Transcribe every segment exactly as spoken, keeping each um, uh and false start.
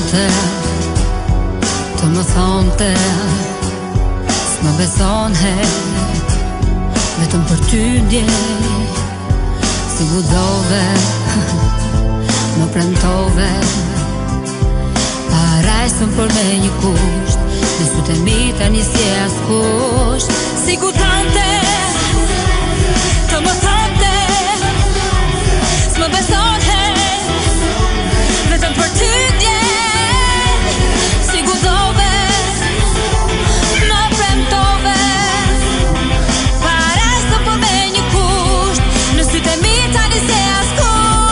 shkonte, të më thonte, s'më besonhe, vetëm për ty ndjej, si guxove, më premtove, parajsëm për me një kusht, në sytë e mi tani si askusht, si gutante, të më thonte, s'më besonhe, vetëm për ty ndjej, si guxove, më premtove, parajsëm për me një kusht, në sytë e mi tani si askusht,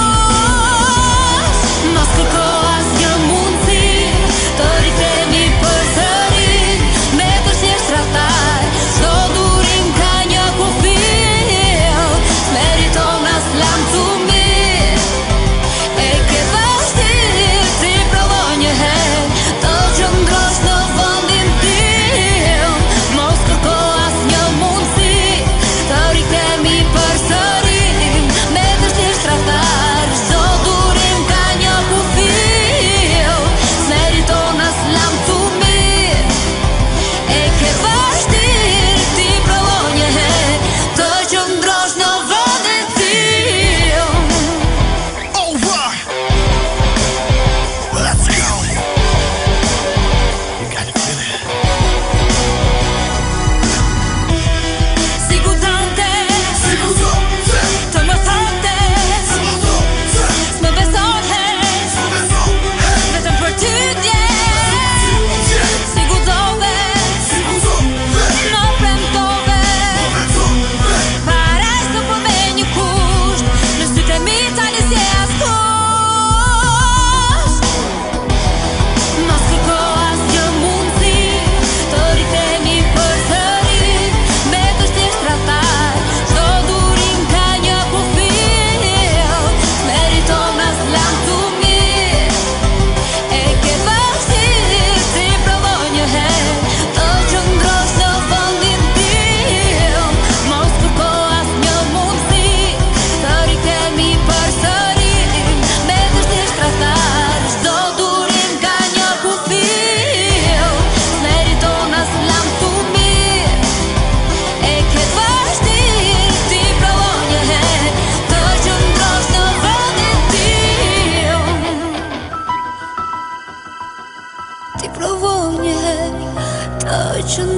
mos kërko asnjë mundësi, të rikthehemi përsëri, me vështirë shtratar, çdo durim ka një kufij, meriton as lam tu mirë, e ke vështirë, ti provo një herë, të qëndrosh në vendin tim, mos kërko asnjë mundësi, të rikthehemi përsëri, me vështirë shtratar, çdo durim ka një kufij, meriton as lam tu mirë, e ke vështirë, ti provo një herë, të qëndrosh në vendin tim. Over. Let's go. You gotta feel it. Si gutante, të më thonte, s'më besonhe, vetëm për ty ndjej, si guxove, më premtove, parajsëm për me një kusht, në sytë e mi tani si askusht, mos kërko asnjë mundësi, të rikthehemi përsëri, me vështirë shtratar, çdo durim ka një kufij, meriton as lam tu mirë, e ke vështirë, ti provo një herë, të qëndrosh në vendin tim, mos kërko asnjë mundësi, të rikthehemi përsëri, me vështirë shtratar, çdo durim ka një kufij, meriton as lam tu mirë, e ke vështirë, ti provo një herë, të qëndrosh në vendin tim, ti provo një herë, të qëndrosh